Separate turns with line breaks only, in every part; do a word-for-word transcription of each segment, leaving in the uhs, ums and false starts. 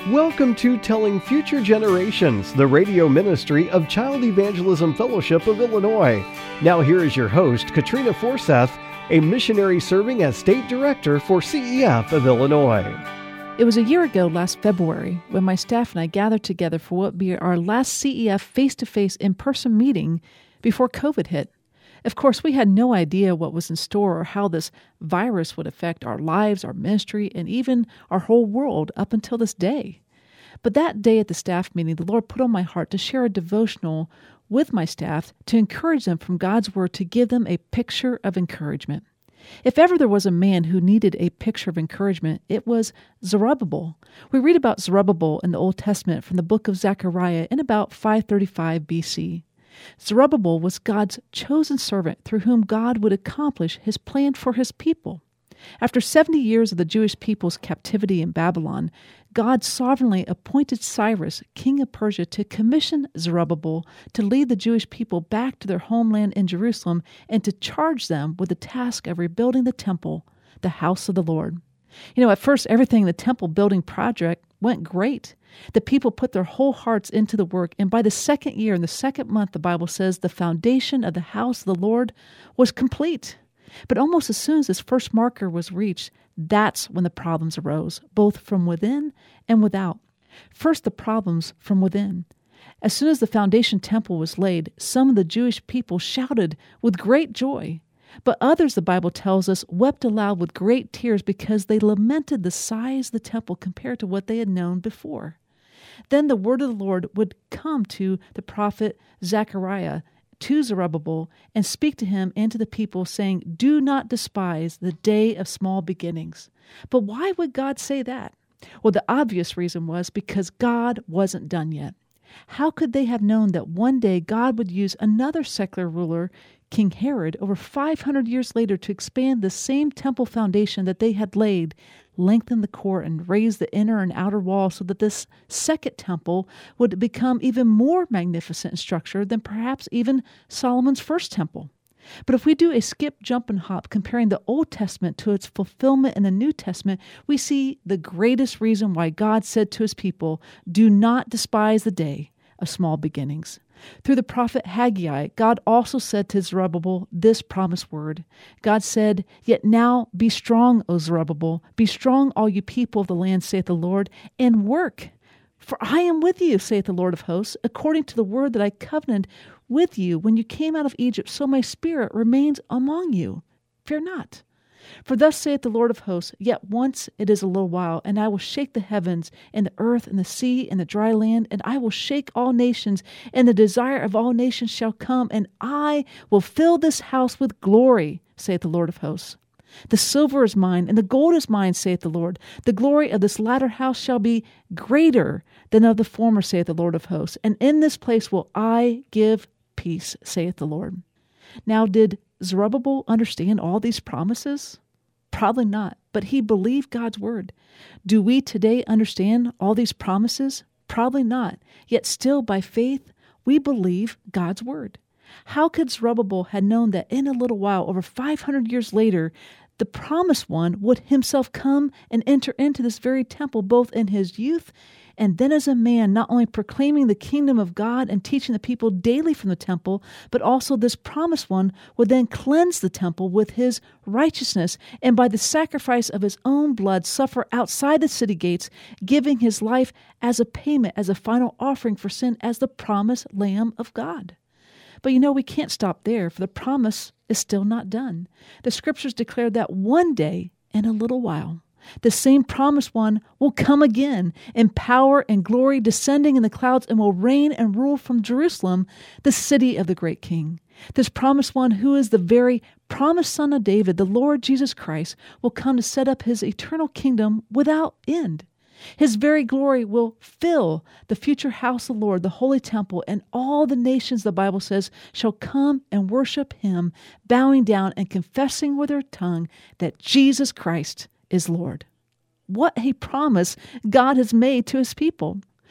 Welcome to Telling Future Generations, the radio ministry of Child Evangelism Fellowship of Illinois. Now here is your host, Katrina Forseth, a missionary serving as State Director for C E F of Illinois.
It was a year ago last February when my staff and I gathered together for what would be our last C E F face-to-face in-person meeting before COVID hit. Of course, we had no idea what was in store or how this virus would affect our lives, our ministry, and even our whole world up until this day. But that day at the staff meeting, the Lord put on my heart to share a devotional with my staff to encourage them from God's Word, to give them a picture of encouragement. If ever there was a man who needed a picture of encouragement, it was Zerubbabel. We read about Zerubbabel in the Old Testament from the book of Zechariah in about five thirty-five B C. Zerubbabel was God's chosen servant through whom God would accomplish his plan for his people. After seventy years of the Jewish people's captivity in Babylon, God sovereignly appointed Cyrus, king of Persia, to commission Zerubbabel to lead the Jewish people back to their homeland in Jerusalem and to charge them with the task of rebuilding the temple, the house of the Lord. You know, at first, everything in the temple building project went great. The people put their whole hearts into the work, and by the second year, in the second month, the Bible says the foundation of the house of the Lord was complete. But almost as soon as this first marker was reached, that's when the problems arose, both from within and without. First, the problems from within. As soon as the foundation temple was laid, some of the Jewish people shouted with great joy. But others, the Bible tells us, wept aloud with great tears because they lamented the size of the temple compared to what they had known before. Then the word of the Lord would come to the prophet Zechariah, to Zerubbabel, and speak to him and to the people, saying, "Do not despise the day of small beginnings." But why would God say that? Well, the obvious reason was because God wasn't done yet. How could they have known that one day God would use another secular ruler, King Herod, over five hundred years later to expand the same temple foundation that they had laid, lengthen the court, and raise the inner and outer wall so that this second temple would become even more magnificent in structure than perhaps even Solomon's first temple? But if we do a skip, jump, and hop comparing the Old Testament to its fulfillment in the New Testament, we see the greatest reason why God said to his people, "Do not despise the day of small beginnings." Through the prophet Haggai, God also said to Zerubbabel this promised word. God said, "Yet now be strong, O Zerubbabel, be strong, all you people of the land, saith the Lord, and work. For I am with you, saith the Lord of hosts, according to the word that I covenanted with you when you came out of Egypt, so my spirit remains among you. Fear not. For thus saith the Lord of hosts, yet once it is a little while, and I will shake the heavens, and the earth, and the sea, and the dry land, and I will shake all nations, and the desire of all nations shall come, and I will fill this house with glory, saith the Lord of hosts. The silver is mine, and the gold is mine, saith the Lord. The glory of this latter house shall be greater than of the former, saith the Lord of hosts. And in this place will I give peace, saith the Lord." Now, did Zerubbabel understand all these promises? Probably not, but he believed God's word. Do we today understand all these promises? Probably not, yet still by faith, we believe God's word. How could Zerubbabel have known that in a little while, over five hundred years later, the promised one would himself come and enter into this very temple, both in his youth and then as a man, not only proclaiming the kingdom of God and teaching the people daily from the temple, but also this promised one would then cleanse the temple with his righteousness, and by the sacrifice of his own blood suffer outside the city gates, giving his life as a payment, as a final offering for sin, as the promised Lamb of God. But you know, we can't stop there, for the promise is still not done. The scriptures declare that one day, in a little while, the same promised one will come again in power and glory, descending in the clouds, and will reign and rule from Jerusalem, the city of the great King. This promised one, who is the very promised Son of David, the Lord Jesus Christ, will come to set up his eternal kingdom without end. His very glory will fill the future house of the Lord, the holy temple, and all the nations, the Bible says, shall come and worship him, bowing down and confessing with their tongue that Jesus Christ is Lord. What a promise God has made to his people.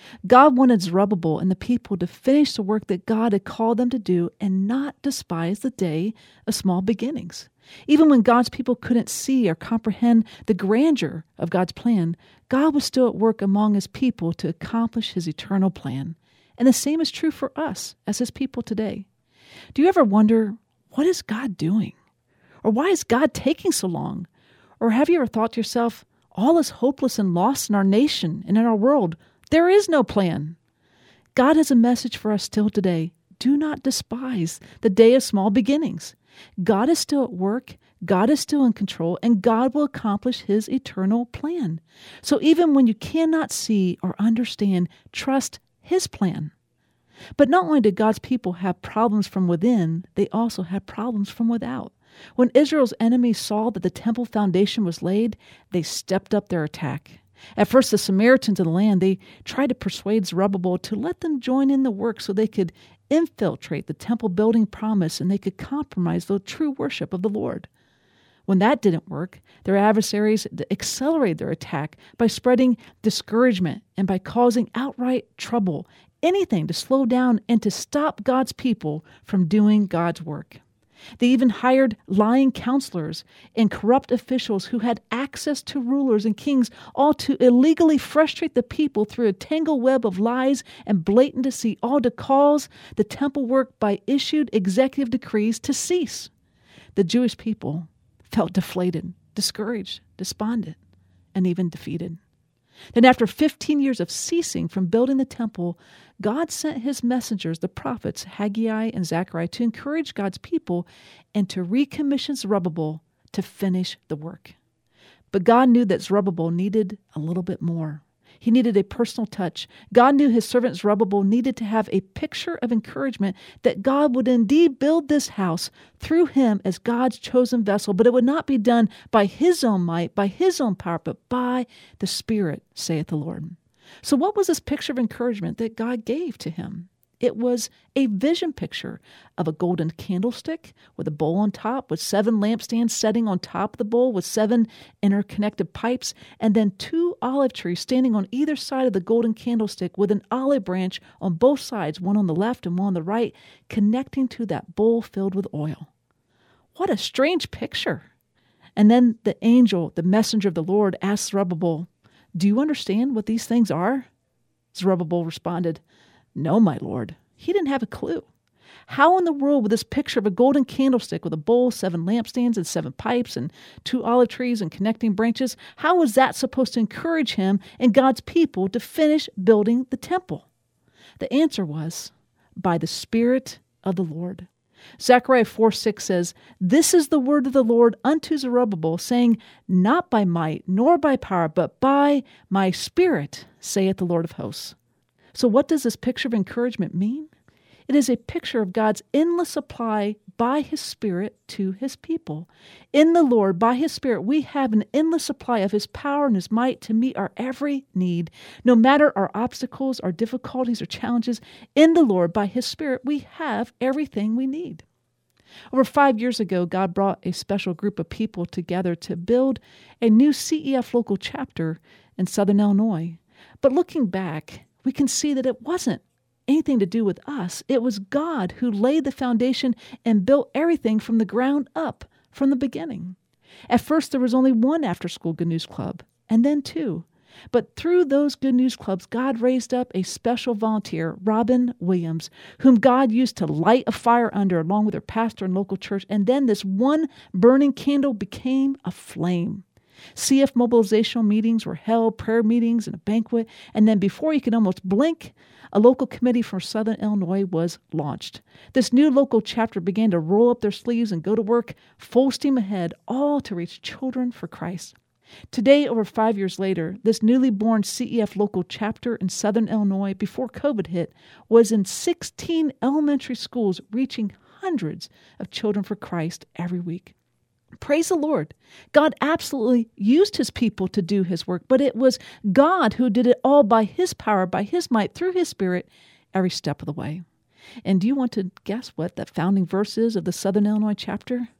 God wanted Zerubbabel and the people to finish the work that God had called them to do and not despise the day of small beginnings. Even when God's people couldn't see or comprehend the grandeur of God's plan, God was still at work among his people to accomplish his eternal plan. And the same is true for us as his people today. Do you ever wonder, what is God doing? Or why is God taking so long? Or have you ever thought to yourself, all is hopeless and lost in our nation and in our world. There is no plan. God has a message for us still today. Do not despise the day of small beginnings. God is still at work, God is still in control, and God will accomplish his eternal plan. So even when you cannot see or understand, trust his plan. But not only did God's people have problems from within, they also had problems from without. When Israel's enemies saw that the temple foundation was laid, they stepped up their attack. At first, the Samaritans in the land, they tried to persuade Zerubbabel to let them join in the work so they could infiltrate the temple building promise and they could compromise the true worship of the Lord. When that didn't work, their adversaries accelerated their attack by spreading discouragement and by causing outright trouble, anything to slow down and to stop God's people from doing God's work. They even hired lying counselors and corrupt officials who had access to rulers and kings, all to illegally frustrate the people through a tangled web of lies and blatant deceit, all to cause the temple work by issued executive decrees to cease. The Jewish people felt deflated, discouraged, despondent, and even defeated. Then after fifteen years of ceasing from building the temple, God sent his messengers, the prophets Haggai and Zechariah, to encourage God's people and to recommission Zerubbabel to finish the work. But God knew that Zerubbabel needed a little bit more. He needed a personal touch. God knew his servant Zerubbabel needed to have a picture of encouragement that God would indeed build this house through him as God's chosen vessel, but it would not be done by his own might, by his own power, but by the Spirit, saith the Lord. So what was this picture of encouragement that God gave to him? It was a vision picture of a golden candlestick with a bowl on top, with seven lampstands setting on top of the bowl with seven interconnected pipes, and then two olive trees standing on either side of the golden candlestick with an olive branch on both sides, one on the left and one on the right, connecting to that bowl filled with oil. What a strange picture. And then the angel, the messenger of the Lord, asked Zerubbabel, "Do you understand what these things are?" Zerubbabel responded, "No, my Lord." He didn't have a clue. How in the world would this picture of a golden candlestick with a bowl, seven lampstands, and seven pipes, and two olive trees and connecting branches, how was that supposed to encourage him and God's people to finish building the temple? The answer was, by the Spirit of the Lord. Zechariah four six says, "This is the word of the Lord unto Zerubbabel, saying, Not by might, nor by power, but by my Spirit, saith the Lord of hosts." So what does this picture of encouragement mean? It is a picture of God's endless supply by his Spirit to his people. In the Lord, by his Spirit, we have an endless supply of his power and his might to meet our every need. No matter our obstacles, our difficulties, or challenges, in the Lord, by his Spirit, we have everything we need. Over five years ago, God brought a special group of people together to build a new C E F local chapter in Southern Illinois. But looking back, we can see that it wasn't anything to do with us. It was God who laid the foundation and built everything from the ground up from the beginning. At first, there was only one after-school Good News Club, and then two. But through those Good News Clubs, God raised up a special volunteer, Robin Williams, whom God used to light a fire under along with her pastor and local church, and then this one burning candle became a flame. C F mobilizational meetings were held, prayer meetings, and a banquet, and then before you could almost blink, a local committee from Southern Illinois was launched. This new local chapter began to roll up their sleeves and go to work, full steam ahead, all to reach children for Christ. Today, over five years later, this newly born C E F local chapter in Southern Illinois, before COVID hit, was in sixteen elementary schools, reaching hundreds of children for Christ every week. Praise the Lord. God absolutely used his people to do his work, but it was God who did it all by his power, by his might, through his Spirit, every step of the way. And do you want to guess what that founding verse is of the Southern Illinois chapter?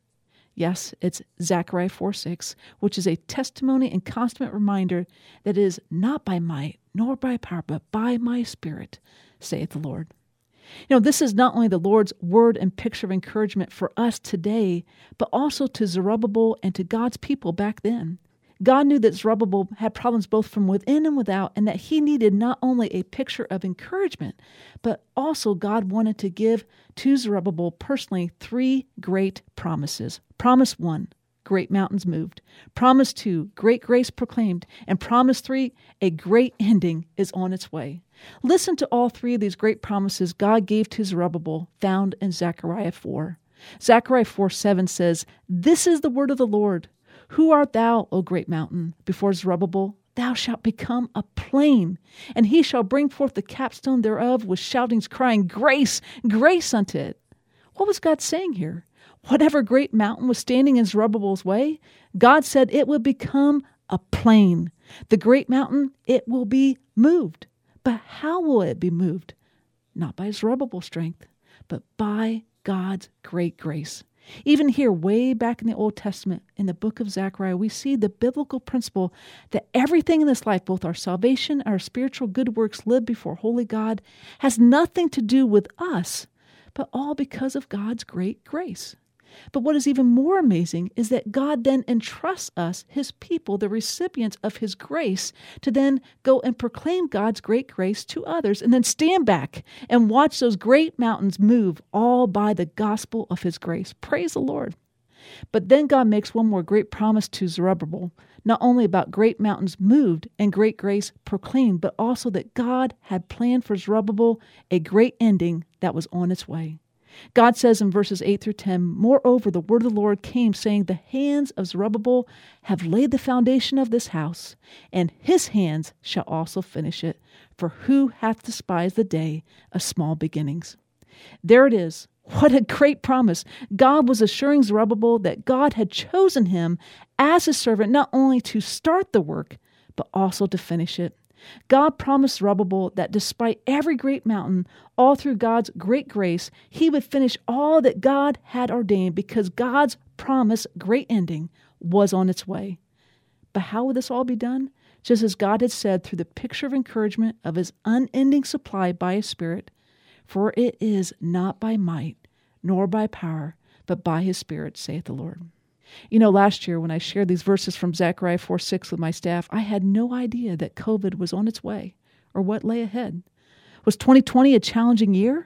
Yes, it's Zechariah four six, which is a testimony and constant reminder that it is not by might nor by power, but by my Spirit, saith the Lord. You know, this is not only the Lord's word and picture of encouragement for us today, but also to Zerubbabel and to God's people back then. God knew that Zerubbabel had problems both from within and without, and that he needed not only a picture of encouragement, but also God wanted to give to Zerubbabel personally three great promises. Promise one, great mountains moved. Promise two, great grace proclaimed. And promise three, a great ending is on its way. Listen to all three of these great promises God gave to Zerubbabel, found in Zechariah four. Zechariah four seven says, "This is the word of the Lord. Who art thou, O great mountain? Before Zerubbabel, thou shalt become a plain, and he shall bring forth the capstone thereof with shoutings, crying, Grace, grace unto it." What was God saying here? Whatever great mountain was standing in Zerubbabel's way, God said it would become a plain. The great mountain, it will be moved. But how will it be moved? Not by Zerubbabel's strength, but by God's great grace. Even here, way back in the Old Testament, in the book of Zechariah, we see the biblical principle that everything in this life, both our salvation, our spiritual good works lived before holy God, has nothing to do with us, but all because of God's great grace. But what is even more amazing is that God then entrusts us, his people, the recipients of his grace, to then go and proclaim God's great grace to others, and then stand back and watch those great mountains move, all by the gospel of his grace. Praise the Lord. But then God makes one more great promise to Zerubbabel, not only about great mountains moved and great grace proclaimed, but also that God had planned for Zerubbabel a great ending that was on its way. God says in verses eight through ten, "Moreover, the word of the Lord came, saying, The hands of Zerubbabel have laid the foundation of this house, and his hands shall also finish it. For who hath despised the day of small beginnings?" There it is. What a great promise. God was assuring Zerubbabel that God had chosen him as his servant, not only to start the work, but also to finish it. God promised Zerubbabel that despite every great mountain, all through God's great grace, he would finish all that God had ordained, because God's promised great ending was on its way. But how would this all be done? Just as God had said through the picture of encouragement of his unending supply by his Spirit. For it is not by might, nor by power, but by his Spirit, saith the Lord. You know, last year when I shared these verses from Zechariah four six with my staff, I had no idea that COVID was on its way or what lay ahead. Was twenty twenty a challenging year?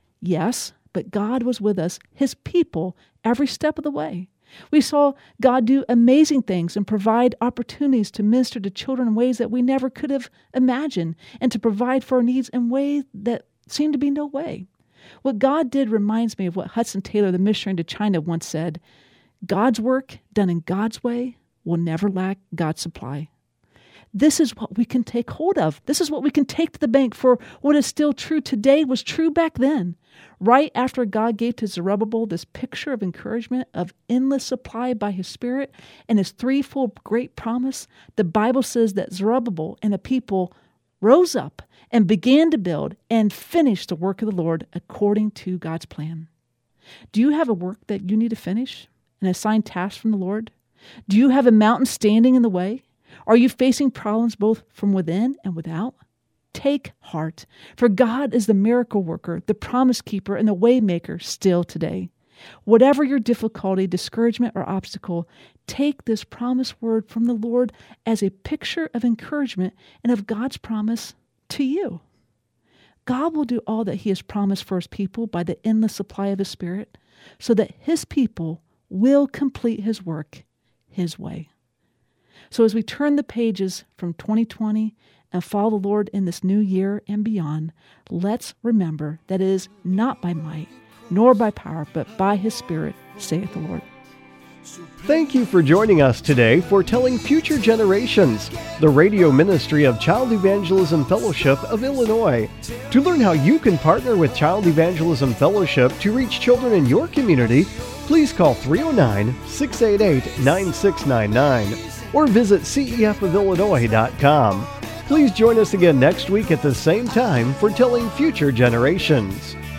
Yes, but God was with us, his people, every step of the way. We saw God do amazing things and provide opportunities to minister to children in ways that we never could have imagined, and to provide for our needs in ways that seemed to be no way. What God did reminds me of what Hudson Taylor, the missionary to China, once said: God's work done in God's way will never lack God's supply. This is what we can take hold of. This is what we can take to the bank, for what is still true today was true back then. Right after God gave to Zerubbabel this picture of encouragement of endless supply by his Spirit and his threefold great promise, the Bible says that Zerubbabel and the people rose up and began to build and finish the work of the Lord according to God's plan. Do you have a work that you need to finish? An assigned task from the Lord? Do you have a mountain standing in the way? Are you facing problems both from within and without? Take heart, for God is the miracle worker, the promise keeper, and the way maker still today. Whatever your difficulty, discouragement, or obstacle, take this promise word from the Lord as a picture of encouragement and of God's promise to you. God will do all that he has promised for his people by the endless supply of his Spirit, so that his people will complete his work his way. So as we turn the pages from twenty twenty and follow the Lord in this new year and beyond, let's remember that it is not by might, nor by power, but by his Spirit, saith the Lord.
Thank you for joining us today for Telling Future Generations, the radio ministry of Child Evangelism Fellowship of Illinois. To learn how you can partner with Child Evangelism Fellowship to reach children in your community, please call three oh nine, six eight eight, nine six nine nine or visit c e f of illinois dot com. Please join us again next week at the same time for Telling Future Generations.